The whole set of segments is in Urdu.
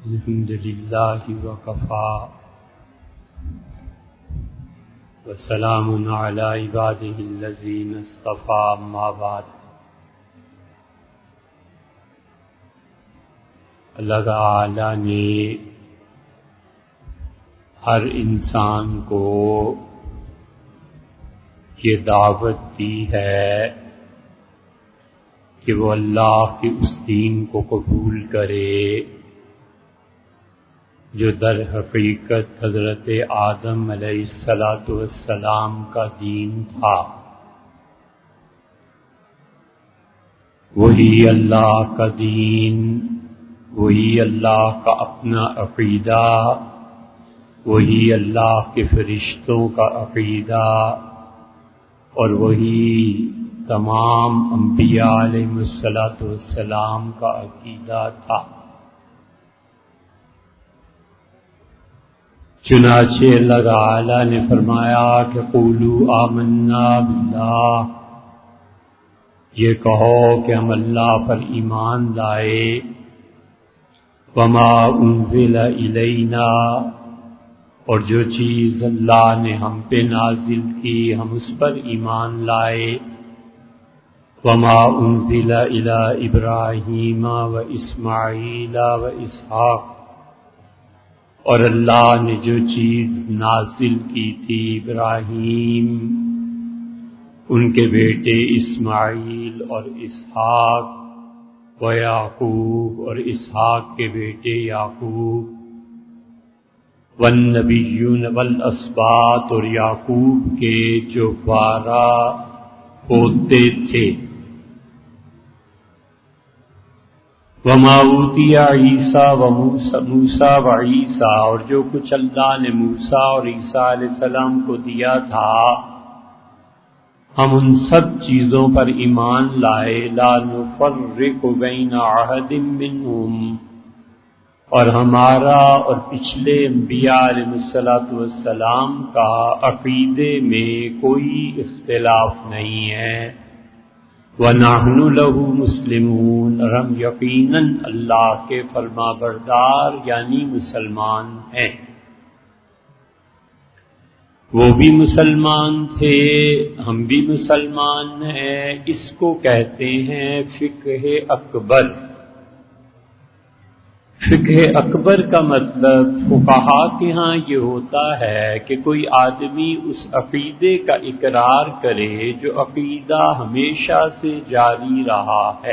الحمد للہ وکفا وسلام علی عبادہ الذین اصطفی اما بعد۔ اللہ تعالی نے ہر انسان کو یہ دعوت دی ہے کہ وہ اللہ کے اس دین کو قبول کرے جو در حقیقت حضرت آدم علیہ السلام کا دین تھا۔ وہی اللہ کا دین، وہی اللہ کا اپنا عقیدہ، وہی اللہ کے فرشتوں کا عقیدہ، اور وہی تمام انبیاء علیہ السلام کا عقیدہ تھا۔ چنانچہ اللہ تعالی نے فرمایا کہ قولوا آمنا باللہ، یہ کہو کہ ہم اللہ پر ایمان لائے، وما انزل الینا، اور جو چیز اللہ نے ہم پہ نازل کی ہم اس پر ایمان لائے، وما انزل الی ابراہیم و اسماعیل و اسحاق، اور اللہ نے جو چیز نازل کی تھی ابراہیم، ان کے بیٹے اسماعیل اور اسحاق، و یعقوب، اور اسحاق کے بیٹے یعقوب، والنبیون والاسباط، اور یعقوب کے جو 12 پوتے تھے، وما اوتی عیسیٰ و موسیٰ و عیسیٰ، اور جو کچھ اللہ نے موسیٰ اور عیسیٰ علیہ السلام کو دیا تھا ہم ان سب چیزوں پر ایمان لائے، لا نفرق بین احد منہم، اور ہمارا اور پچھلے انبیاء علیہ السلام کا عقیدے میں کوئی اختلاف نہیں ہے، وَنَحْنُ لَهُ مُسْلِمُونَ، اور ہم یقیناً اللہ کے فرما بردار یعنی مسلمان ہیں۔ وہ بھی مسلمان تھے، ہم بھی مسلمان ہیں، اس کو کہتے ہیں فقہ اکبر۔ فقہ اکبر کا مطلب فقہا کے ہاں یہ ہوتا ہے کہ کوئی آدمی اس عقیدے کا اقرار کرے جو عقیدہ ہمیشہ سے جاری رہا ہے،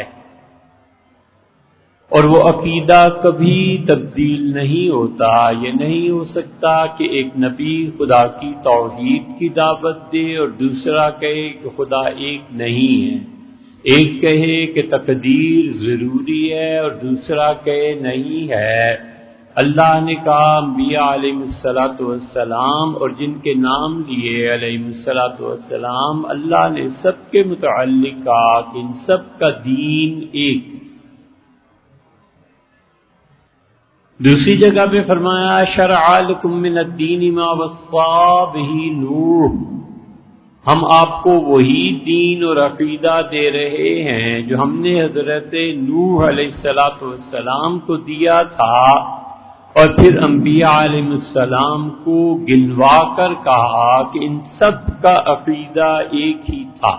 اور وہ عقیدہ کبھی تبدیل نہیں ہوتا۔ یہ نہیں ہو سکتا کہ ایک نبی خدا کی توحید کی دعوت دے اور دوسرا کہے کہ خدا ایک نہیں ہے، ایک کہے کہ تقدیر ضروری ہے اور دوسرا کہے نہیں ہے۔ اللہ نے کہا انبیاء علیہ السلام اور جن کے نام لیے علیہ السلام، اللہ نے سب کے متعلق کہا کہ ان سب کا دین ایک۔ دوسری جگہ پہ فرمایا شرع لکم من الدین ما وصی بہ نوح، ہم آپ کو وہی دین اور عقیدہ دے رہے ہیں جو ہم نے حضرت نوح علیہ السلام کو دیا تھا، اور پھر انبیاء علیہ السلام کو گنوا کر کہا کہ ان سب کا عقیدہ ایک ہی تھا۔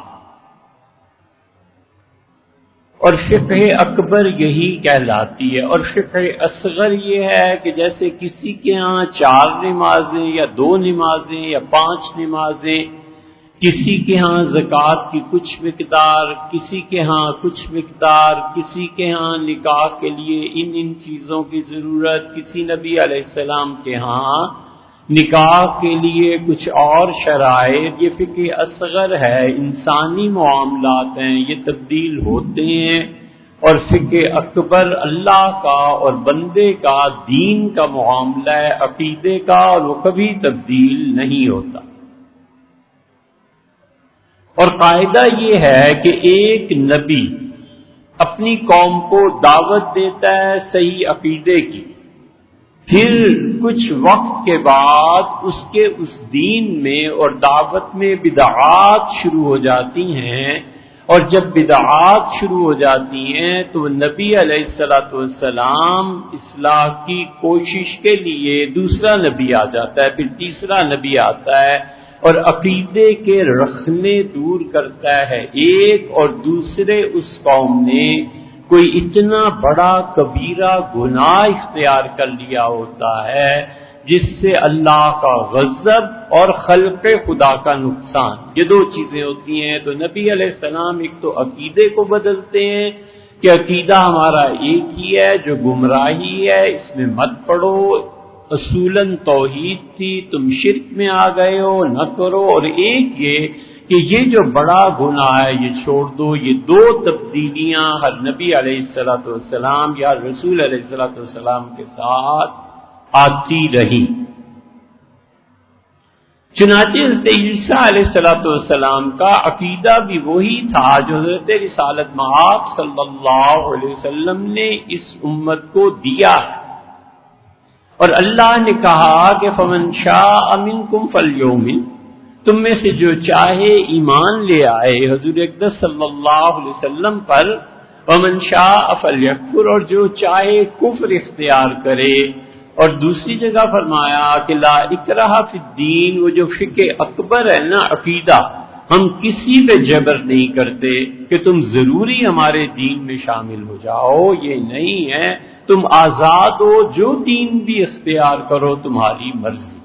اور فقہ اکبر یہی کہلاتی ہے، اور فقہ اصغر یہ ہے کہ جیسے کسی کے ہاں 4 نمازیں یا 2 نمازیں یا 5 نمازیں، کسی کے ہاں زکوٰۃ کی کچھ مقدار، کسی کے ہاں کچھ مقدار، کسی کے ہاں نکاح کے لیے ان چیزوں کی ضرورت، کسی نبی علیہ السلام کے ہاں نکاح کے لیے کچھ اور شرائط، یہ فقہ اصغر ہے، انسانی معاملات ہیں، یہ تبدیل ہوتے ہیں، اور فقہ اکبر اللہ کا اور بندے کا دین کا معاملہ ہے، عقیدے کا، اور وہ کبھی تبدیل نہیں ہوتا۔ اور قاعدہ یہ ہے کہ ایک نبی اپنی قوم کو دعوت دیتا ہے صحیح عقیدے کی، پھر کچھ وقت کے بعد اس کے اس دین میں اور دعوت میں بدعات شروع ہو جاتی ہیں، اور جب بدعات شروع ہو جاتی ہیں تو نبی علیہ الصلوۃ والسلام اصلاح کی کوشش کے لیے دوسرا نبی آ جاتا ہے، پھر تیسرا نبی آتا ہے اور عقیدے کے رخنے دور کرتا ہے۔ ایک اور دوسرے اس قوم نے کوئی اتنا بڑا کبیرہ گناہ اختیار کر لیا ہوتا ہے جس سے اللہ کا غضب اور خلق خدا کا نقصان، یہ دو چیزیں ہوتی ہیں۔ تو نبی علیہ السلام ایک تو عقیدے کو بدلتے ہیں کہ عقیدہ ہمارا ایک ہی ہے جو گمراہی ہے، اس میں مت پڑو، اصولاً توحید تھی، تم شرک میں آ گئے ہو، نہ کرو۔ اور ایک یہ کہ یہ جو بڑا گناہ ہے یہ چھوڑ دو۔ یہ دو تبدیلیاں ہر نبی علیہ الصلوۃ والسلام یا رسول علیہ الصلوۃ والسلام کے ساتھ آتی رہی۔ چنانچہ حضرت عیسیٰ علیہ الصلوۃ والسلام کا عقیدہ بھی وہی تھا جو حضرت رسالت مآب صلی اللہ علیہ وسلم نے اس امت کو دیا، اور اللہ نے کہا کہ فمن شاء منکم فلیؤمن، تم میں سے جو چاہے ایمان لے آئے حضور اقدس صلی اللہ علیہ وسلم پر، ومن شاء فلیکفر، اور جو چاہے کفر اختیار کرے۔ اور دوسری جگہ فرمایا کہ لا اکراہ فی الدین، وہ جو فقہ اکبر ہے نا عقیدہ، ہم کسی پہ جبر نہیں کرتے کہ تم ضروری ہمارے دین میں شامل ہو جاؤ، یہ نہیں ہے، تم آزاد ہو، جو دین بھی اختیار کرو تمہاری مرضی۔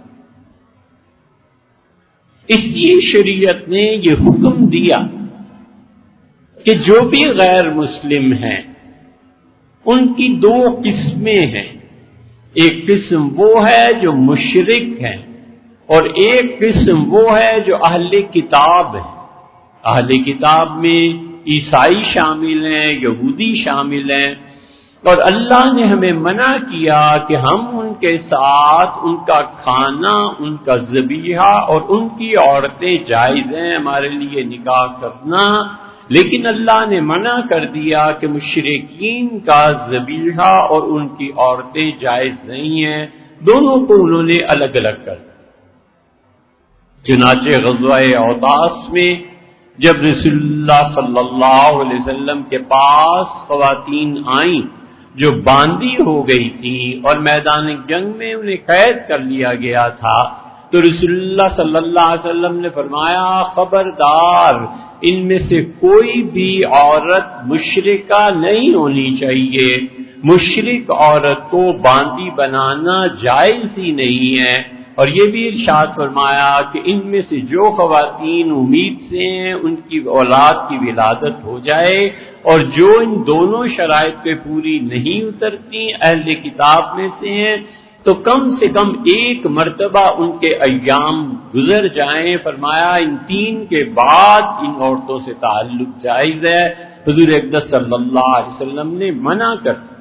اس لیے شریعت نے یہ حکم دیا کہ جو بھی غیر مسلم ہیں ان کی دو قسمیں ہیں، ایک قسم وہ ہے جو مشرک ہیں اور ایک قسم وہ ہے جو اہل کتاب ہیں۔ اہل کتاب میں عیسائی شامل ہیں، یہودی شامل ہیں، اور اللہ نے ہمیں منع کیا کہ ہم ان کے ساتھ ان کا کھانا، ان کا ذبیحہ اور ان کی عورتیں جائز ہیں ہمارے لیے نکاح کرنا، لیکن اللہ نے منع کر دیا کہ مشرکین کا ذبیحہ اور ان کی عورتیں جائز نہیں ہیں، دونوں کو انہوں نے الگ الگ کر دیا۔ چنانچہ غزوہ اوطاس میں جب رسول اللہ صلی اللہ علیہ وسلم کے پاس خواتین آئیں جو باندھی ہو گئی تھیں اور میدان جنگ میں انہیں قید کر لیا گیا تھا، تو رسول اللہ صلی اللہ علیہ وسلم نے فرمایا خبردار، ان میں سے کوئی بھی عورت مشرکہ نہیں ہونی چاہیے، مشرک عورت کو باندھی بنانا جائز ہی نہیں ہے۔ اور یہ بھی ارشاد فرمایا کہ ان میں سے جو خواتین امید سے ہیں ان کی اولاد کی ولادت ہو جائے، اور جو ان دونوں شرائط پہ پوری نہیں اترتی اہل کتاب میں سے ہیں تو کم سے کم ایک مرتبہ ان کے ایام گزر جائیں۔ فرمایا ان تین کے بعد ان عورتوں سے تعلق جائز ہے۔ حضور اقدس صلی اللہ علیہ وسلم نے منع کر دیا۔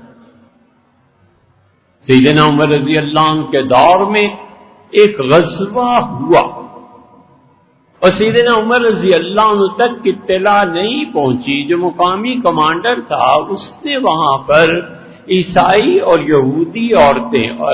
سیدنا عمر رضی اللہ عنہ کے دور میں ایک غزوہ ہوا اور سیدنا عمر رضی اللہ عنہ تک اطلاع نہیں پہنچی، جو مقامی کمانڈر تھا اس نے وہاں پر عیسائی اور یہودی عورتیں اور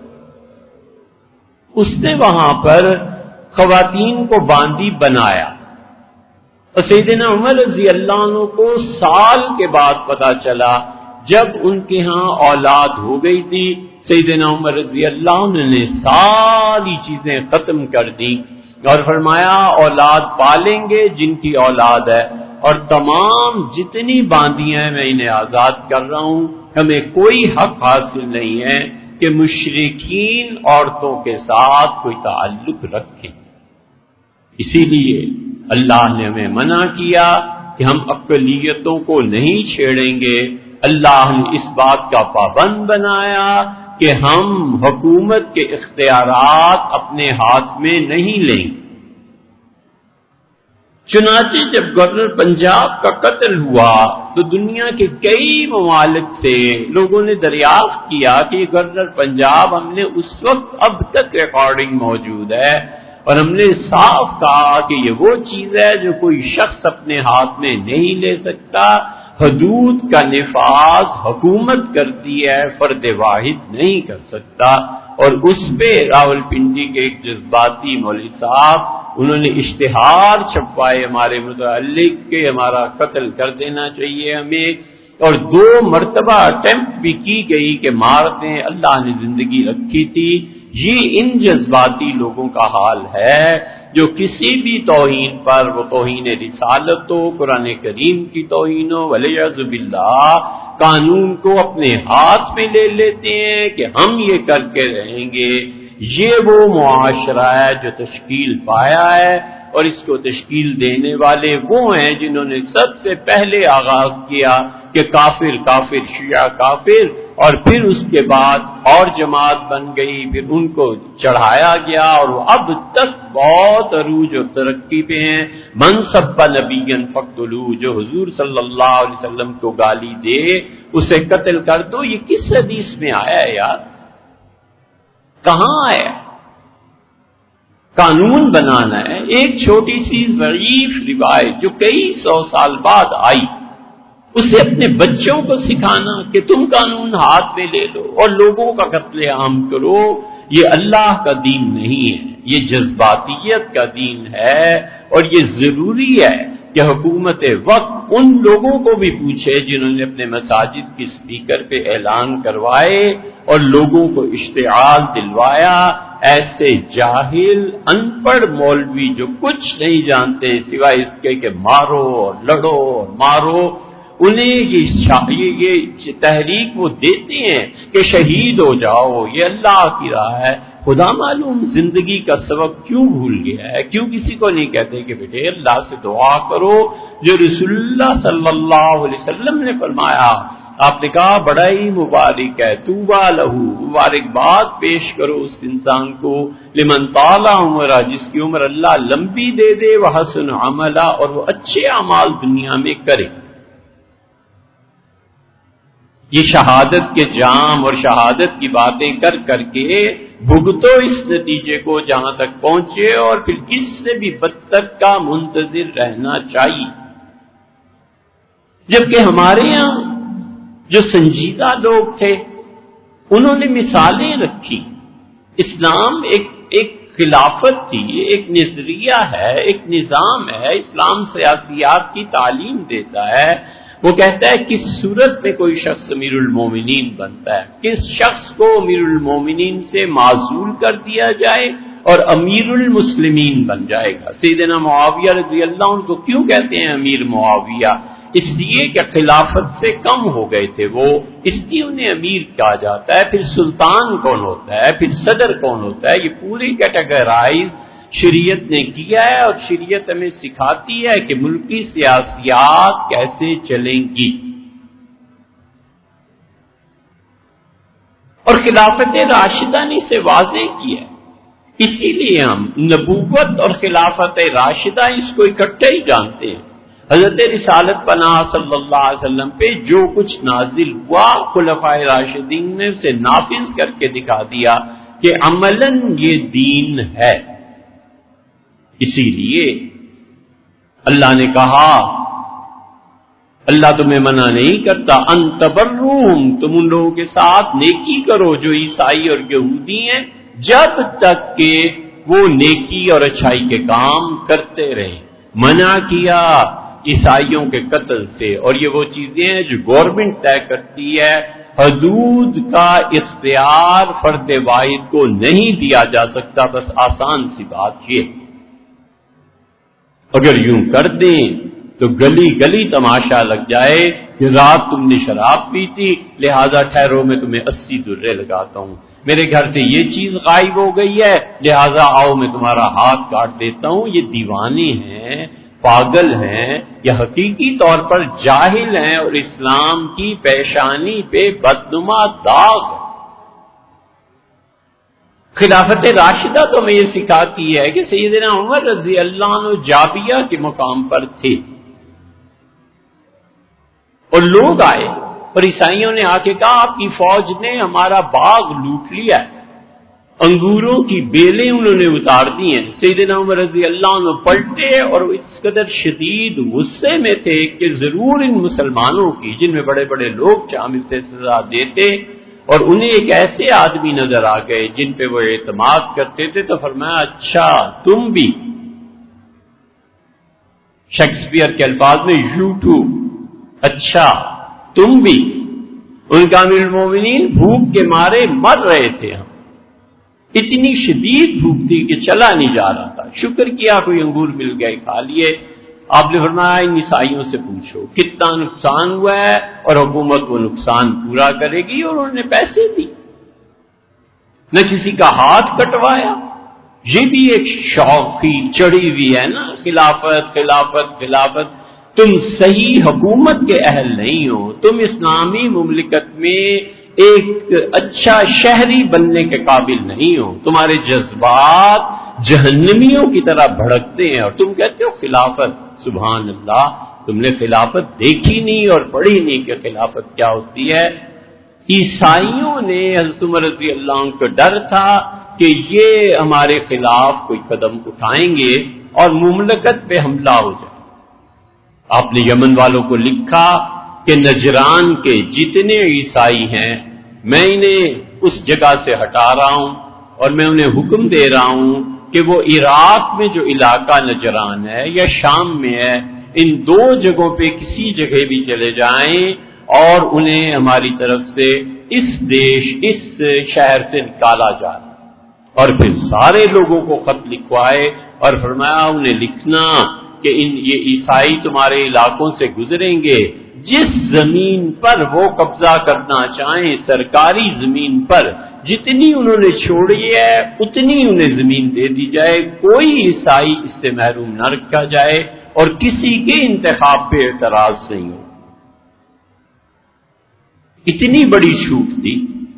اس نے وہاں پر خواتین کو باندھی بنایا، اور سیدنا عمر رضی اللہ عنہ کو سال کے بعد پتہ چلا جب ان کے ہاں اولاد ہو گئی تھی، سیدنا عمر رضی اللہ عنہ نے ساری چیزیں ختم کر دی اور فرمایا اولاد پالیں گے جن کی اولاد ہے، اور تمام جتنی باندیاں میں انہیں آزاد کر رہا ہوں، ہمیں کوئی حق حاصل نہیں ہے کہ مشرکین عورتوں کے ساتھ کوئی تعلق رکھیں۔ اسی لیے اللہ نے ہمیں منع کیا کہ ہم اقلیتوں کو نہیں چھیڑیں گے۔ اللہ نے اس بات کا پابند بنایا کہ ہم حکومت کے اختیارات اپنے ہاتھ میں نہیں لیں۔ چنانچہ جب گورنر پنجاب کا قتل ہوا تو دنیا کے کئی ممالک سے لوگوں نے دریافت کیا کہ یہ گورنر پنجاب ہم نے اس وقت اب تک ریکارڈنگ موجود ہے، اور ہم نے صاف کہا کہ یہ وہ چیز ہے جو کوئی شخص اپنے ہاتھ میں نہیں لے سکتا، حدود کا نفاذ حکومت کرتی ہے، فرد واحد نہیں کر سکتا۔ اور اس پہ راولپنڈی کے ایک جذباتی مولوی صاحب انہوں نے اشتہار چھپوائے ہمارے متعلق کہ ہمارا قتل کر دینا چاہیے ہمیں، اور 2 مرتبہ اٹیمپٹ بھی کی گئی کہ مار دیں، اللہ نے زندگی رکھی تھی۔ یہ ان جذباتی لوگوں کا حال ہے جو کسی بھی توہین پر، وہ توہین رسالت ہو، قرآن کریم کی توہین ہو، والعیاذ باللہ، قانون کو اپنے ہاتھ میں لے لیتے ہیں کہ ہم یہ کر کے رہیں گے۔ یہ وہ معاشرہ ہے جو تشکیل پایا ہے، اور اس کو تشکیل دینے والے وہ ہیں جنہوں نے سب سے پہلے آغاز کیا کہ کافر کافر، شیعہ کافر، اور پھر اس کے بعد اور جماعت بن گئی، پھر ان کو چڑھایا گیا، اور وہ اب تک بہت عروج اور ترقی پہ ہیں۔ من سب نبیا فاقتلوہ، جو حضور صلی اللہ علیہ وسلم کو گالی دے اسے قتل کر دو، یہ کس حدیث میں آیا ہے یار؟ کہاں آیا؟ قانون بنانا ہے۔ ایک چھوٹی سی ضعیف روایت جو کئی 100 سال بعد آئی، اسے اپنے بچوں کو سکھانا کہ تم قانون ہاتھ میں لے لو اور لوگوں کا قتل عام کرو، یہ اللہ کا دین نہیں ہے، یہ جذباتیت کا دین ہے۔ اور یہ ضروری ہے کہ حکومت وقت ان لوگوں کو بھی پوچھے جنہوں نے اپنے مساجد کی سپیکر پہ اعلان کروائے اور لوگوں کو اشتعال دلوایا۔ ایسے جاہل ان پڑھ مولوی جو کچھ نہیں جانتے سوائے اس کے کہ مارو اور لڑو اور مارو، انہیں یہ تحریک وہ دیتے ہیں کہ شہید ہو جاؤ، یہ اللہ کی راہ ہے۔ خدا معلوم زندگی کا سبق کیوں بھول گیا ہے، کیوں کسی کو نہیں کہتے کہ بیٹے اللہ سے دعا کرو جو رسول اللہ صلی اللہ علیہ وسلم نے فرمایا۔ آپ نے کہا بڑا ہی مبارک ہے، طوبیٰ لہ، مبارکباد پیش کرو اس انسان کو، لمن طال عمرہ، جس کی عمر اللہ لمبی دے دے، وحسن عملہ، اور وہ اچھے اعمال دنیا میں کرے۔ یہ شہادت کے جام اور شہادت کی باتیں کر کر کے بھگتو اس نتیجے کو جہاں تک پہنچے، اور پھر اس سے بھی بدتر کا منتظر رہنا چاہیے۔ جبکہ ہمارے یہاں جو سنجیدہ لوگ تھے انہوں نے مثالیں رکھی۔ اسلام ایک خلافت تھی، ایک نظریہ ہے، ایک نظام ہے۔ اسلام سیاسیات کی تعلیم دیتا ہے۔ وہ کہتا ہے کس صورت میں کوئی شخص امیر المومنین بنتا ہے، کس شخص کو امیر المومنین سے معزول کر دیا جائے اور امیر المسلمین بن جائے گا۔ سیدنا معاویہ رضی اللہ عنہ کو کیوں کہتے ہیں امیر معاویہ؟ اس لیے کہ خلافت سے کم ہو گئے تھے وہ، اس لیے انہیں امیر کہا جاتا ہے۔ پھر سلطان کون ہوتا ہے، پھر صدر کون ہوتا ہے، یہ پوری کیٹیگرائز شریعت نے کیا ہے، اور شریعت ہمیں سکھاتی ہے کہ ملکی سیاسیات کیسے چلیں گی۔ اور خلافت راشدہ نے اسے واضح کیا ہے، اسی لیے ہم نبوت اور خلافت راشدہ اس کو اکٹھے ہی جانتے ہیں۔ حضرت رسالت پناہ صلی اللہ علیہ وسلم پہ جو کچھ نازل ہوا، خلفائے راشدین نے اسے نافذ کر کے دکھا دیا کہ عملاً یہ دین ہے۔ اسی لیے اللہ نے کہا، اللہ تمہیں منع نہیں کرتا ان تبروہم، تم ان لوگوں کے ساتھ نیکی کرو جو عیسائی اور یہودی ہیں، جب تک کہ وہ نیکی اور اچھائی کے کام کرتے رہیں۔ منع کیا عیسائیوں کے قتل سے، اور یہ وہ چیزیں ہیں جو گورنمنٹ طے کرتی ہے۔ حدود کا اختیار فرد واحد کو نہیں دیا جا سکتا، بس آسان سی بات یہ، اگر یوں کر دیں تو گلی گلی تماشا لگ جائے کہ رات تم نے شراب پی تھی، لہذا ٹھہرو میں تمہیں 80 درے لگاتا ہوں، میرے گھر سے یہ چیز غائب ہو گئی ہے، لہذا آؤ میں تمہارا ہاتھ کاٹ دیتا ہوں۔ یہ دیوانے ہیں، پاگل ہیں، یا حقیقی طور پر جاہل ہیں، اور اسلام کی پیشانی پہ بدنما داغ ہے۔ خلافت راشدہ تو ہمیں یہ سکھاتی ہے کہ سیدنا عمر رضی اللہ عنہ جابیہ کے مقام پر تھے، اور لوگ آئے اور عیسائیوں نے آ کے کہا آپ کی فوج نے ہمارا باغ لوٹ لیا ہے، انگوروں کی بیلیں انہوں نے اتار دی ہیں۔ سیدنا عمر رضی اللہ عنہ پلٹے اور اس قدر شدید غصے میں تھے کہ ضرور ان مسلمانوں کی، جن میں بڑے بڑے لوگ شامل تھے، سزا دیتے، اور انہیں ایک ایسے آدمی نظر آ گئے جن پہ وہ اعتماد کرتے تھے، تو فرمایا اچھا تم بھی، شیکسپیئر کے الفاظ میں یو ٹو، اچھا تم بھی. ان کا امیر المومنین بھوک کے مارے مر رہے تھے، ہم اتنی شدید بھوک تھی کہ چلا نہیں جا رہا تھا. شکر کیا کوئی انگور مل گئے، کھا لیے. آپ نے فرمایا ان عیسائیوں سے پوچھو کتنا نقصان ہوا ہے اور حکومت وہ نقصان پورا کرے گی، اور انہوں نے پیسے دی، نہ کسی کا ہاتھ کٹوایا. یہ بھی ایک شوقی چڑھی ہوئی ہے نا، خلافت خلافت خلافت. تم صحیح حکومت کے اہل نہیں ہو، تم اسلامی مملکت میں ایک اچھا شہری بننے کے قابل نہیں ہو، تمہارے جذبات جہنمیوں کی طرح بھڑکتے ہیں اور تم کہتے ہو خلافت. سبحان اللہ، تم نے خلافت دیکھی نہیں اور پڑھی نہیں کہ خلافت کیا ہوتی ہے. عیسائیوں نے حضرت عمر رضی اللہ عنہ کو ڈر تھا کہ یہ ہمارے خلاف کوئی قدم اٹھائیں گے اور مملکت پہ حملہ ہو جائے. آپ نے یمن والوں کو لکھا کہ نجران کے جتنے عیسائی ہیں میں انہیں اس جگہ سے ہٹا رہا ہوں اور میں انہیں حکم دے رہا ہوں کہ وہ عراق میں جو علاقہ نجران ہے یا شام میں ہے، ان دو جگہوں پہ کسی جگہ بھی چلے جائیں اور انہیں ہماری طرف سے اس دیش اس شہر سے نکالا جائے. اور پھر سارے لوگوں کو خط لکھوائے اور فرمایا انہیں لکھنا کہ یہ عیسائی تمہارے علاقوں سے گزریں گے، جس زمین پر وہ قبضہ کرنا چاہیں سرکاری زمین پر جتنی انہوں نے چھوڑی ہے اتنی انہیں زمین دے دی جائے، کوئی عیسائی اس سے محروم نہ رکھا جائے اور کسی کے انتخاب پہ اعتراض نہیں ہو. اتنی بڑی چھوٹ دی.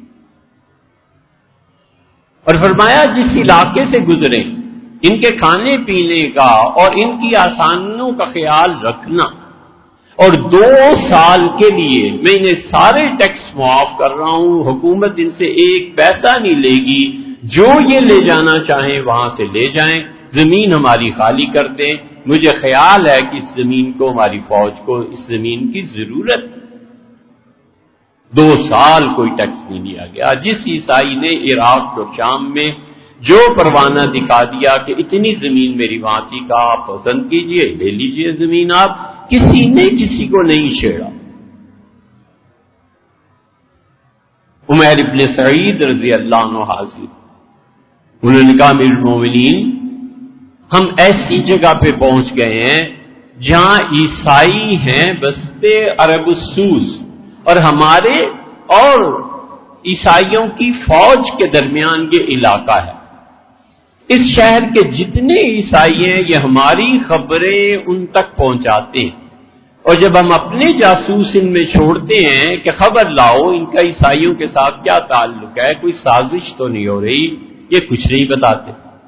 اور فرمایا جس علاقے سے گزرے ان کے کھانے پینے کا اور ان کی آسانیوں کا خیال رکھنا، اور 2 سال کے لیے میں انہیں سارے ٹیکس معاف کر رہا ہوں، حکومت ان سے 1 پیسہ نہیں لے گی، جو یہ لے جانا چاہیں وہاں سے لے جائیں، زمین ہماری خالی کر دیں. مجھے خیال ہے کہ اس زمین کو ہماری فوج کو اس زمین کی ضرورت. 2 سال کوئی ٹیکس نہیں لیا گیا. جس عیسائی نے عراق اور شام میں جو پروانہ دکھا دیا کہ اتنی زمین میری وہاں تھی کا آپ پسند کیجئے لے لیجئے زمین، آپ کسی نے کسی کو نہیں چھیڑا. عمیر ابن سعید رضی اللہ عنہ حاضر، انہوں نے کہا امیر المومنین ہم ایسی جگہ پہ پہنچ گئے ہیں جہاں عیسائی ہیں بستے عرب السوس، اور ہمارے اور عیسائیوں کی فوج کے درمیان یہ علاقہ ہے. اس شہر کے جتنے عیسائی ہیں یہ ہماری خبریں ان تک پہنچاتے ہیں، اور جب ہم اپنے جاسوس ان میں چھوڑتے ہیں کہ خبر لاؤ ان کا عیسائیوں کے ساتھ کیا تعلق ہے، کوئی سازش تو نہیں ہو رہی، یہ کچھ نہیں بتاتے.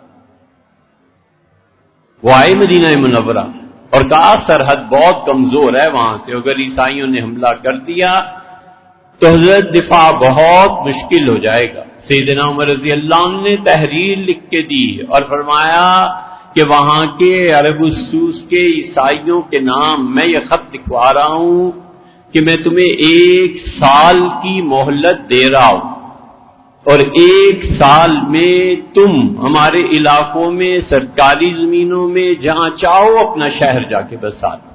وہ آئے مدینہ منورہ اور کہا سرحد بہت کمزور ہے وہاں سے، اگر عیسائیوں نے حملہ کر دیا تو حضرت دفاع بہت مشکل ہو جائے گا. سیدنا عمر رضی اللہ عنہ نے تحریر لکھ کے دی اور فرمایا کہ وہاں کے عرب السوس کے عیسائیوں کے نام میں یہ خط لکھوا رہا ہوں کہ میں تمہیں 1 سال کی مہلت دے رہا ہوں، اور 1 سال میں تم ہمارے علاقوں میں سرکاری زمینوں میں جہاں چاہو اپنا شہر جا کے بسا دو،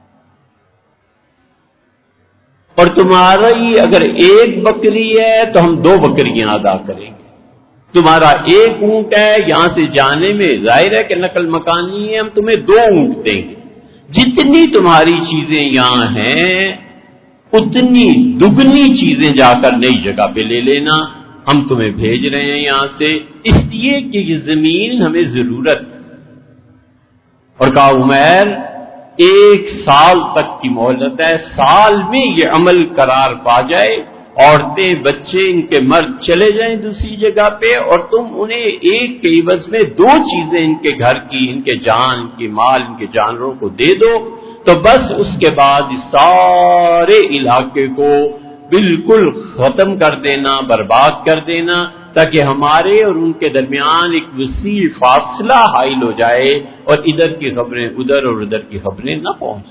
اور تمہاری اگر 1 بکری ہے تو ہم 2 بکریاں ادا کریں گے، تمہارا 1 اونٹ ہے یہاں سے جانے میں ظاہر ہے کہ نقل مکانی ہے، ہم تمہیں 2 اونٹ دیں گے، جتنی تمہاری چیزیں یہاں ہیں اتنی دگنی چیزیں جا کر نئی جگہ پہ لے لینا، ہم تمہیں بھیج رہے ہیں یہاں سے اس لیے کہ یہ زمین ہمیں ضرورت. اور کہا عمیر 1 سال تک کی مہلت ہے، سال میں یہ عمل قرار پا جائے، عورتیں بچے ان کے مرد چلے جائیں دوسری جگہ پہ، اور تم انہیں 1 کے عوض میں 2 چیزیں ان کے گھر کی، ان کے جان، ان کے مال، ان کے جانوروں کو دے دو، تو بس اس کے بعد اس سارے علاقے کو بالکل ختم کر دینا، برباد کر دینا، تاکہ ہمارے اور ان کے درمیان ایک وسیع فاصلہ حائل ہو جائے اور ادھر کی خبریں ادھر اور ادھر کی خبریں نہ پہنچ.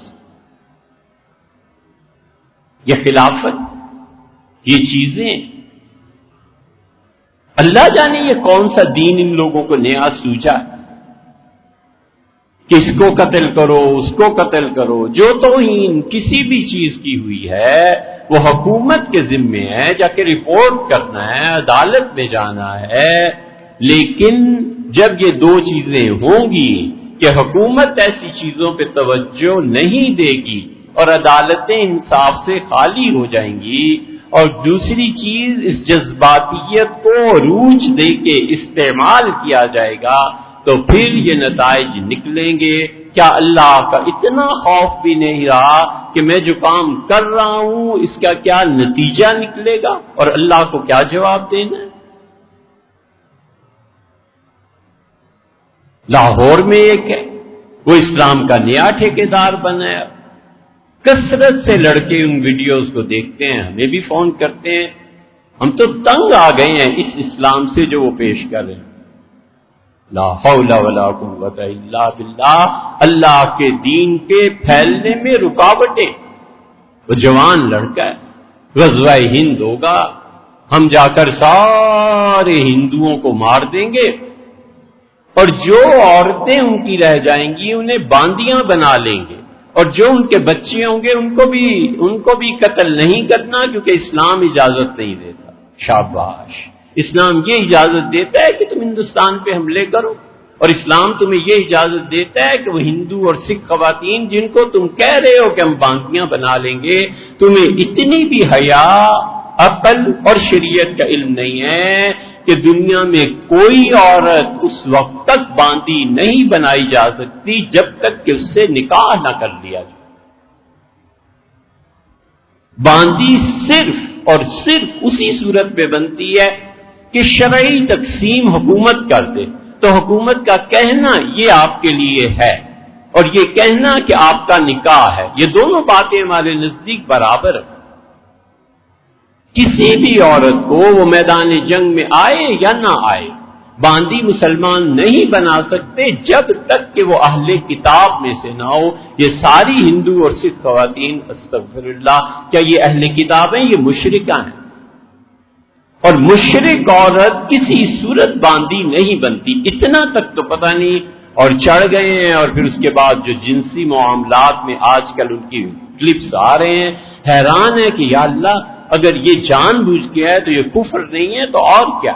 یہ خلافت، یہ چیزیں اللہ جانے یہ کون سا دین ان لوگوں کو نیا سوچا ہے. کہ اس کو قتل کرو، اس کو قتل کرو، جو توہین کسی بھی چیز کی ہوئی ہے وہ حکومت کے ذمے ہے، جا کے رپورٹ کرنا ہے، عدالت میں جانا ہے۔ لیکن جب یہ دو چیزیں ہوں گی کہ حکومت ایسی چیزوں پہ توجہ نہیں دے گی اور عدالتیں انصاف سے خالی ہو جائیں گی، اور دوسری چیز اس جذباتیت کو عروج دے کے استعمال کیا جائے گا، تو پھر یہ نتائج نکلیں گے۔ کیا اللہ کا اتنا خوف بھی نہیں رہا کہ میں جو کام کر رہا ہوں اس کا کیا نتیجہ نکلے گا اور اللہ کو کیا جواب دینا ہے؟ لاہور میں ایک ہے، وہ اسلام کا نیا ٹھیکیدار بنا ہے، کثرت سے لڑکے ان ویڈیوز کو دیکھتے ہیں، ہمیں بھی فون کرتے ہیں، ہم تو تنگ آ گئے ہیں اس اسلام سے جو وہ پیش کر رہے ہیں۔ لا حول ولا قوت الا باللہ، اللہ کے دین کے پھیلنے میں رکاوٹیں۔ وہ جوان لڑکا ہے، غزوہ ہند ہوگا، ہم جا کر سارے ہندوؤں کو مار دیں گے، اور جو عورتیں ان کی رہ جائیں گی انہیں باندیاں بنا لیں گے، اور جو ان کے بچے ہوں گے ان کو بھی قتل نہیں کرنا، کیونکہ اسلام اجازت نہیں دیتا۔ شاباش، اسلام یہ اجازت دیتا ہے کہ تم ہندوستان پہ حملے کرو، اور اسلام تمہیں یہ اجازت دیتا ہے کہ وہ ہندو اور سکھ خواتین جن کو تم کہہ رہے ہو کہ ہم باندیاں بنا لیں گے، تمہیں اتنی بھی حیا، عقل اور شریعت کا علم نہیں ہے کہ دنیا میں کوئی عورت اس وقت تک باندی نہیں بنائی جا سکتی جب تک کہ اس سے نکاح نہ کر لیا جائے۔ باندی صرف اور صرف اسی صورت میں بنتی ہے کہ شرعی تقسیم حکومت کر دے، تو حکومت کا کہنا یہ آپ کے لیے ہے، اور یہ کہنا کہ آپ کا نکاح ہے، یہ دونوں باتیں ہمارے نزدیک برابر ہیں۔ کسی بھی عورت کو وہ میدان جنگ میں آئے یا نہ آئے، باندی مسلمان نہیں بنا سکتے جب تک کہ وہ اہل کتاب میں سے نہ ہو۔ یہ ساری ہندو اور سکھ خواتین، استغفر اللہ، کیا یہ اہل کتاب ہیں؟ یہ مشرکہ ہیں، اور مشرک عورت کسی صورت باندی نہیں بنتی۔ اتنا تک تو پتہ نہیں، اور چڑھ گئے ہیں، اور پھر اس کے بعد جو جنسی معاملات میں آج کل ان کی کلپس آ رہے ہیں، حیران ہے کہ یا اللہ، اگر یہ جان بوجھ کے ہے تو یہ کفر نہیں ہے تو اور کیا؟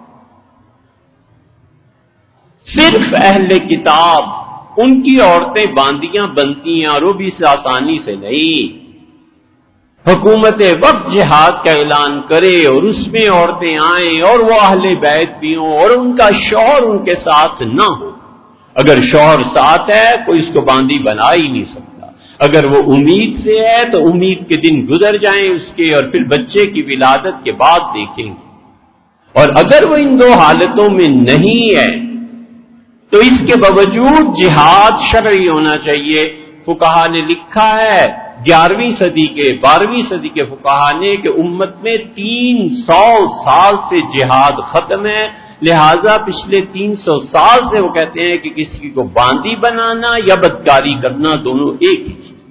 صرف اہل کتاب، ان کی عورتیں باندیاں بنتی ہیں، اور وہ بھی اس آسانی سے نہیں۔ حکومت وقت جہاد کا اعلان کرے اور اس میں عورتیں آئیں اور وہ اہل بیت بھی ہوں، اور ان کا شوہر ان کے ساتھ نہ ہو۔ اگر شوہر ساتھ ہے کوئی اس کو باندی بنا ہی نہیں سکتا۔ اگر وہ امید سے ہے تو امید کے دن گزر جائیں اس کے، اور پھر بچے کی ولادت کے بعد دیکھیں گے۔ اور اگر وہ ان دو حالتوں میں نہیں ہے تو اس کے باوجود جہاد شرعی ہونا چاہیے۔ فقہا نے لکھا ہے، 11ویں صدی کے 12ویں صدی کے فقہا نے، کہ امت میں 300 سال سے جہاد ختم ہے، لہذا پچھلے 300 سال سے وہ کہتے ہیں کہ کسی کو باندی بنانا یا بدکاری کرنا دونوں ایک ہی چیز۔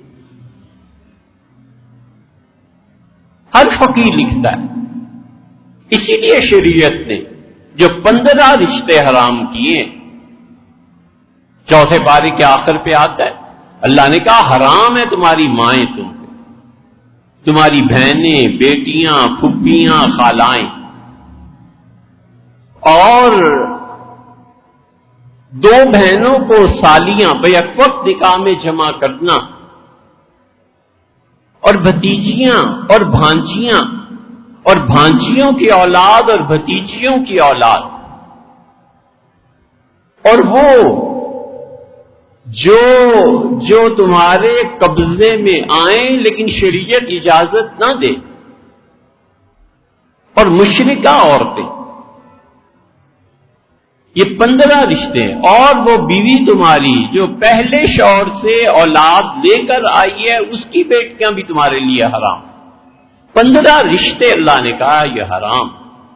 ہر فقیر لکھتا ہے۔ اسی لیے شریعت نے جو 15 رشتے حرام کیے، چوتھے پارے کے آخر پہ آتا ہے، اللہ نے کہا حرام ہے تمہاری مائیں تم پہ، تمہاری بہنیں، بیٹیاں، پھپھیاں، خالائیں، اور 2 بہنوں کو سالیاں بیک وقت نکاح میں جمع کرنا، اور بھتیجیاں اور بھانجیاں، اور بھانجیوں کی اولاد اور بھتیجیوں کی اولاد، اور وہ جو تمہارے قبضے میں آئیں لیکن شریعت اجازت نہ دے، اور مشرکہ عورتیں، یہ 15 رشتے ہیں۔ اور وہ بیوی تمہاری جو پہلے شوہر سے اولاد لے کر آئی ہے، اس کی بیٹیاں بھی تمہارے لیے حرام۔ 15 رشتے اللہ نے کہا یہ حرام۔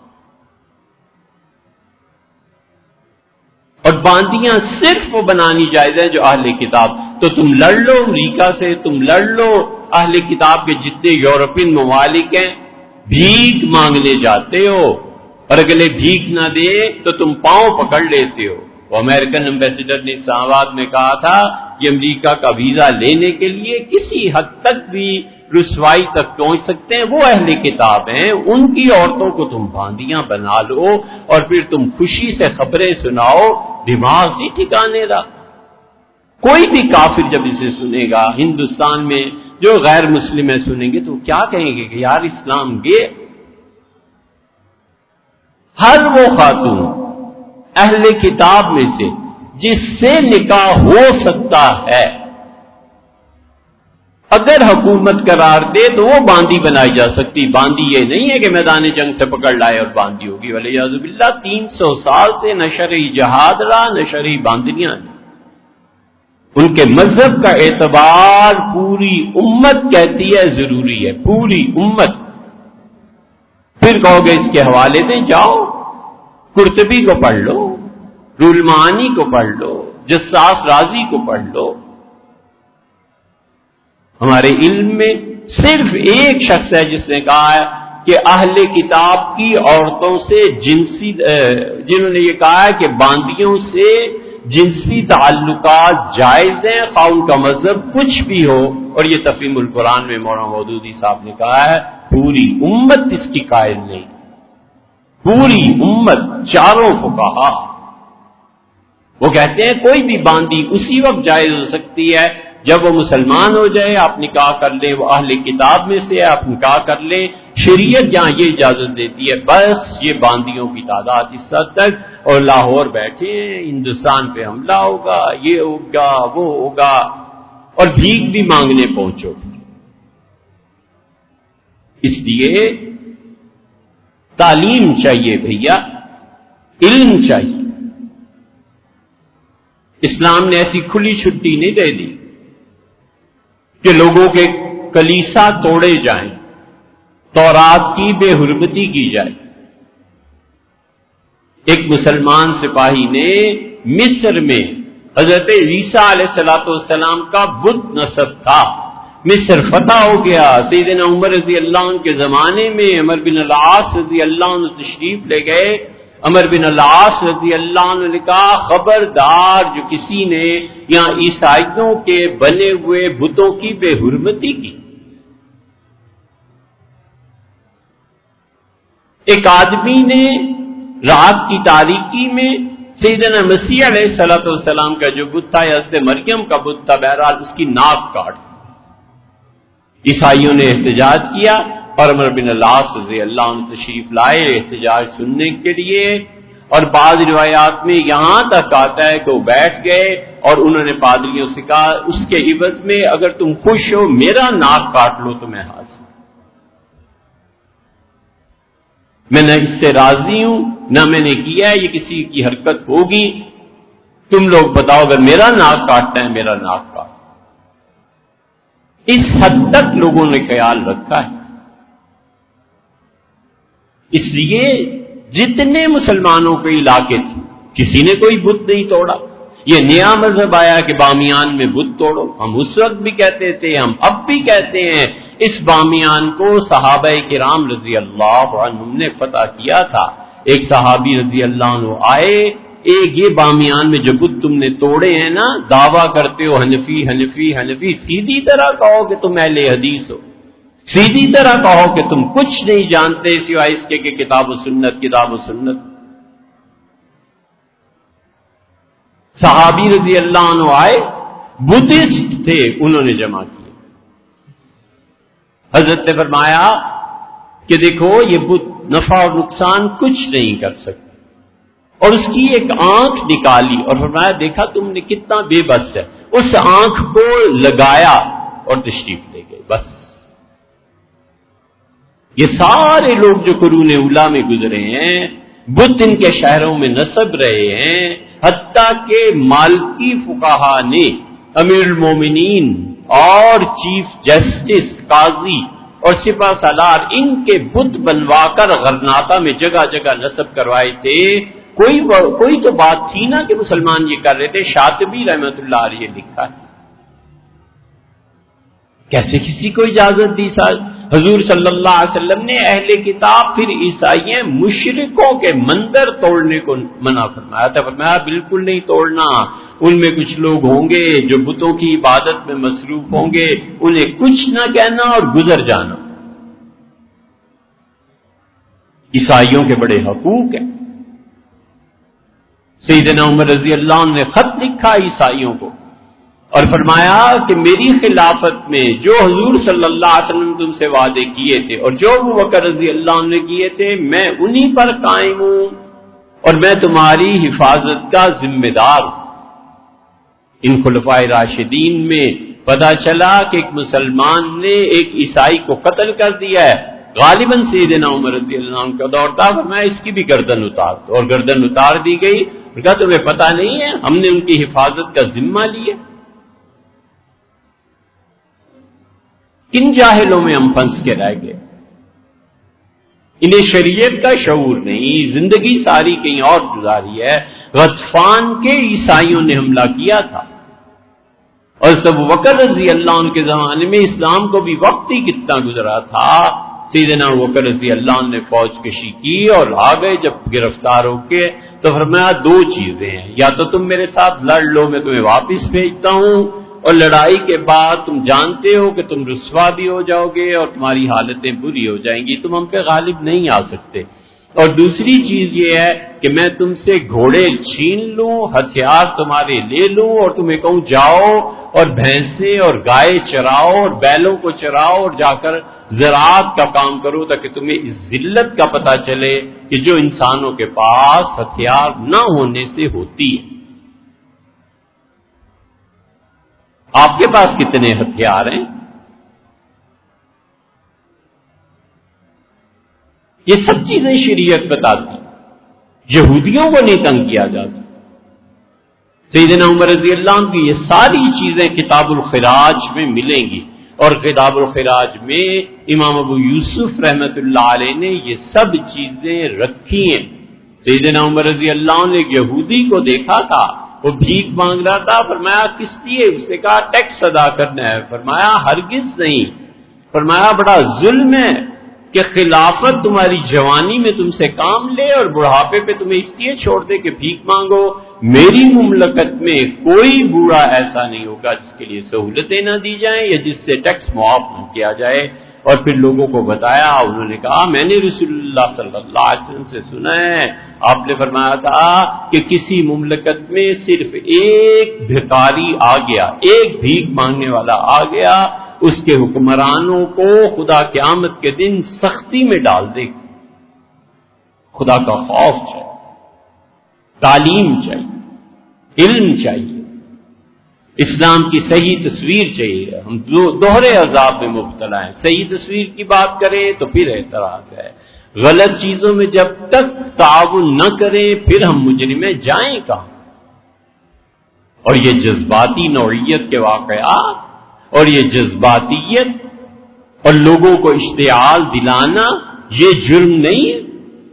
اور باندیاں صرف وہ بنانی جائز ہے جو اہل کتاب۔ تو تم لڑ لو امریکہ سے، تم لڑ لو اہل کتاب کے جتنے یورپین ممالک ہیں، بھیک مانگنے جاتے ہو، اور اگلے بھیک نہ دے تو تم پاؤں پکڑ لیتے ہو، وہ امریکن ایمبیسیڈر نے اسلام آباد میں کہا تھا کہ امریکہ کا ویزا لینے کے لیے کسی حد تک بھی رسوائی تک پہنچ سکتے ہیں، وہ اہل کتاب ہیں، ان کی عورتوں کو تم باندیاں بنا لو اور پھر تم خوشی سے خبریں سناؤ، دماغ ہی ٹھکانے رہا۔ کوئی بھی کافر جب اسے سنے گا ہندوستان میں، جو غیر مسلم ہے سنیں گے تو کیا کہیں گے کہ یار اسلام گئے۔ ہر وہ خاتون اہل کتاب میں سے جس سے نکاح ہو سکتا ہے، اگر حکومت قرار دے تو وہ باندی بنائی جا سکتی۔ باندی یہ نہیں ہے کہ میدان جنگ سے پکڑ لائے اور باندی ہوگی، ولیعذ باللہ 300 سال سے نہ شرعی جہاد رہا نہ شرعی باندنیاں ہیں۔ ان کے مذہب کا اعتبار پوری امت کہتی ہے ضروری ہے، پوری امت۔ پھر کہو گے اس کے حوالے دیں، جاؤ قرطبی کو پڑھ لو، رول معانی کو پڑھ لو، جساس رازی کو پڑھ لو۔ ہمارے علم میں صرف ایک شخص ہے جس نے کہا ہے کہ اہل کتاب کی عورتوں سے جنہوں نے یہ کہا ہے کہ باندیوں سے جنسی تعلقات جائز ہیں، خواہ ان کا مذہب کچھ بھی ہو، اور یہ تفہیم القرآن میں مولانا مودودی صاحب نے کہا ہے۔ پوری امت اس کی قائل نہیں، پوری امت، چاروں فقہا وہ کہتے ہیں کوئی بھی باندی اسی وقت جائز ہو سکتی ہے جب وہ مسلمان ہو جائے، آپ نکاح کر لیں، وہ اہل کتاب میں سے ہے، آپ نکاح کر لیں۔ شریعت جہاں یہ اجازت دیتی ہے، بس یہ باندیوں کی تعداد اس حد تک، اور لاہور بیٹھے ہیں، ہندوستان پہ حملہ ہوگا، یہ ہوگا وہ ہوگا، اور بھیک بھی مانگنے پہنچو۔ اس لیے تعلیم چاہیے بھیا، علم چاہیے۔ اسلام نے ایسی کھلی چھٹی نہیں دے دی کہ لوگوں کے کلیسا توڑے جائیں، تورات کی بے حرمتی کی جائے۔ ایک مسلمان سپاہی نے مصر میں حضرت عیسیٰ علیہ السلام کا بت نصب تھا، مصر فتح ہو گیا۔ سیدنا عمر رضی اللہ عنہ کے زمانے میں عمر بن العاص رضی اللہ عنہ تشریف لے گئے۔ عمر بن العاص رضی اللہ عنہ نے کہا خبردار جو کسی نے یہاں عیسائیوں کے بنے ہوئے بتوں کی بے حرمتی کی۔ ایک آدمی نے رات کی تاریکی میں سیدنا مسیح علیہ السلام کا جو بت تھا، حضرت مریم کا بت تھا، بہرحال اس کی ناک کاٹ دی۔ عیسائیوں نے احتجاج کیا اور عمر بن العاص رضی اللہ عنہ تشریف لائے احتجاج سننے کے لیے، اور بعض روایات میں یہاں تک آتا ہے کہ وہ بیٹھ گئے اور انہوں نے پادریوں سے کہا اس کے عوض میں اگر تم خوش ہو میرا ناک کاٹ لو تو میں حاضر، میں نہ اس سے راضی ہوں نہ میں نے کیا ہے، یہ کسی کی حرکت ہوگی، تم لوگ بتاؤ اگر میرا ناک کاٹنا ہے میرا ناک کاٹ۔ اس حد تک لوگوں نے خیال رکھا ہے۔ اس لیے جتنے مسلمانوں کے علاقے تھے کسی نے کوئی بت نہیں توڑا۔ یہ نیا مذہب آیا کہ بامیان میں بت توڑو، ہم اس وقت بھی کہتے تھے، ہم اب بھی کہتے ہیں۔ اس بامیان کو صحابہ کرام رضی اللہ عنہم نے فتح کیا تھا۔ ایک صحابی رضی اللہ عنہ آئے، ایک یہ بامیان میں جو بت تم نے توڑے ہیں نا، دعویٰ کرتے ہو حنفی حنفی حنفی، سیدھی طرح کہو کہ تم اہل حدیث ہو، سیدھی طرح کہو کہ تم کچھ نہیں جانتے سوائے اس کے کہ کتاب و سنت کتاب و سنت۔ صحابی رضی اللہ عنہ آئے، بدھسٹ تھے، انہوں نے جمع کیے۔ حضرت نے فرمایا کہ دیکھو یہ بت نفع اور نقصان کچھ نہیں کر سکتے، اور اس کی ایک آنکھ نکالی اور فرمایا دیکھا تم نے کتنا بے بس ہے، اس آنکھ کو لگایا اور تشریف لے گئے۔ بس یہ سارے لوگ جو قرون اولیٰ میں گزرے ہیں، بت ان کے شہروں میں نصب رہے ہیں، حتیٰ کہ مالکی فقہا نے امیر المومنین اور چیف جسٹس قاضی اور سپہ سالار ان کے بت بنوا کر غرناطہ میں جگہ جگہ نصب کروائے تھے۔ کوئی تو بات تھی نا کہ مسلمان یہ کر رہے تھے۔ شاطبی رحمۃ اللہ علیہ لکھا ہے کیسے کسی کو اجازت دی۔ حضور صلی اللہ علیہ وسلم نے اہل کتاب پھر عیسائی مشرکوں کے مندر توڑنے کو منع فرمایا تھا. فرمایا بالکل نہیں توڑنا. ان میں کچھ لوگ ہوں گے جو بتوں کی عبادت میں مصروف ہوں گے، انہیں کچھ نہ کہنا اور گزر جانا. عیسائیوں کے بڑے حقوق ہیں. سیدنا عمر رضی اللہ عنہ نے خط لکھا عیسائیوں کو اور فرمایا کہ میری خلافت میں جو حضور صلی اللہ علیہ وسلم تم سے وعدے کیے تھے اور جو ابو بکر رضی اللہ عنہ نے کیے تھے، میں انہی پر قائم ہوں اور میں تمہاری حفاظت کا ذمہ دار ہوں. ان خلفائے راشدین میں پتہ چلا کہ ایک مسلمان نے ایک عیسائی کو قتل کر دیا ہے. غالباً سیدنا عمر رضی اللہ عنہ کا دور تھا. فرمایا اس کی بھی گردن اتار دو، اور گردن اتار دی گئی. کہا تمہیں پتہ نہیں ہے ہم نے ان کی حفاظت کا ذمہ لیا؟ کن جاہلوں میں ہم پھنس کے رہ گئے. انہیں شریعت کا شعور نہیں، زندگی ساری کہیں اور گزاری ہے. غطفان کے عیسائیوں نے حملہ کیا تھا، اور ابو بکر رضی اللہ عنہ کے زمانے میں اسلام کو بھی وقت ہی کتنا گزرا تھا. سیدنا ابو بکر رضی اللہ عنہ نے فوج کشی کی اور آ گئے. جب گرفتار ہو کے تو فرمایا دو چیزیں ہیں، یا تو تم میرے ساتھ لڑ لو، میں تمہیں واپس بھیجتا ہوں، اور لڑائی کے بعد تم جانتے ہو کہ تم رسوا بھی ہو جاؤ گے اور تمہاری حالتیں بری ہو جائیں گی، تم ہم پہ غالب نہیں آ سکتے. اور دوسری چیز یہ ہے کہ میں تم سے گھوڑے چھین لوں، ہتھیار تمہارے لے لوں، اور تمہیں کہوں جاؤ اور بھینسیں اور گائے چراؤ اور بیلوں کو چراؤ اور جا کر زراعت کا کام کرو، تاکہ تمہیں اس ذلت کا پتہ چلے کہ جو انسانوں کے پاس ہتھیار نہ ہونے سے ہوتی ہے. آپ کے پاس کتنے ہتھیار ہیں؟ یہ سب چیزیں شریعت بتاتی. یہودیوں کو نہیں تنگ کیا جا سکتا. سیدنا عمر رضی اللہ عنہ کی یہ ساری چیزیں کتاب الخراج میں ملیں گی، اور کتاب الخراج میں امام ابو یوسف رحمت اللہ علیہ نے یہ سب چیزیں رکھی ہیں. سیدنا عمر رضی اللہ عنہ نے ایک یہودی کو دیکھا تھا، وہ بھیک مانگ رہا تھا. فرمایا کس لیے؟ اس نے کہا ٹیکس ادا کرنا ہے. فرمایا ہرگز نہیں. فرمایا بڑا ظلم ہے کہ خلافت تمہاری جوانی میں تم سے کام لے اور بڑھاپے پہ تمہیں اس لیے چھوڑ دے کہ بھیک مانگو. میری مملکت میں کوئی بوڑھا ایسا نہیں ہوگا جس کے لیے سہولتیں نہ دی جائیں یا جس سے ٹیکس معاف نہ کیا جائے. اور پھر لوگوں کو بتایا. انہوں نے کہا میں نے رسول اللہ صلی اللہ علیہ وسلم سے سنا ہے، آپ نے فرمایا تھا کہ کسی مملکت میں صرف ایک بھکاری آ گیا، ایک بھیک مانگنے والا آ گیا، اس کے حکمرانوں کو خدا قیامت کے دن سختی میں ڈال دے. خدا کا خوف چاہیے، تعلیم چاہیے، علم چاہیے، اسلام کی صحیح تصویر چاہیے. ہم دوہرے عذاب میں مبتلا ہیں. صحیح تصویر کی بات کریں تو پھر اعتراض ہے. غلط چیزوں میں جب تک تعاون نہ کریں پھر ہم مجرم جائیں کہاں. اور یہ جذباتی نوعیت کے واقعات اور یہ جذباتیت اور لوگوں کو اشتعال دلانا یہ جرم نہیں ہے.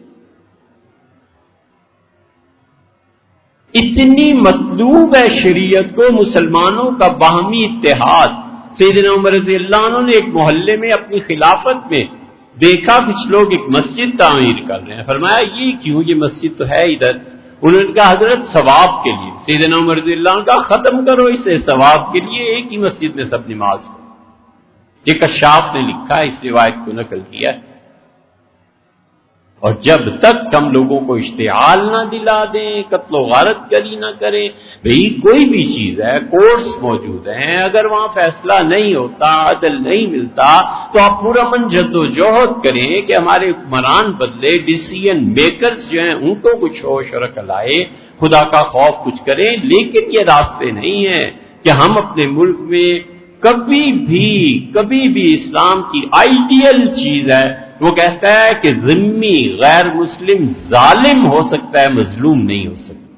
اتنی مطلوب ہے شریعت کو مسلمانوں کا باہمی اتحاد. سیدنا عمر رضی اللہ عنہ نے ایک محلے میں اپنی خلافت میں دیکھا کچھ لوگ ایک مسجد تعمیر کر رہے ہیں. فرمایا یہ کیوں؟ یہ مسجد تو ہے ادھر. انہوں نے کہا حضرت ثواب کے لیے. سیدنا عمر رضی اللہ عنہ کا ختم کرو اسے، ثواب کے لیے ایک ہی مسجد میں سب نماز پڑھو. یہ کشاف نے لکھا ہے، اس روایت کو نقل کیا ہے. اور جب تک ہم لوگوں کو اشتعال نہ دلا دیں، قتل و غارت گری نہ کریں. بھئی کوئی بھی چیز ہے، کورٹس موجود ہیں، اگر وہاں فیصلہ نہیں ہوتا، عدل نہیں ملتا، تو آپ پورا من جدوجہد کریں کہ ہمارے حکمران بدلے، ڈیسیژن میکرز جو ہیں ان کو کچھ ہوش اور عقل آئے، خدا کا خوف کچھ کریں. لیکن یہ راستے نہیں ہیں کہ ہم اپنے ملک میں کبھی بھی اسلام کی آئیڈیل چیز ہے، وہ کہتا ہے کہ ذمہ غیر مسلم ظالم ہو سکتا ہے، مظلوم نہیں ہو سکتا.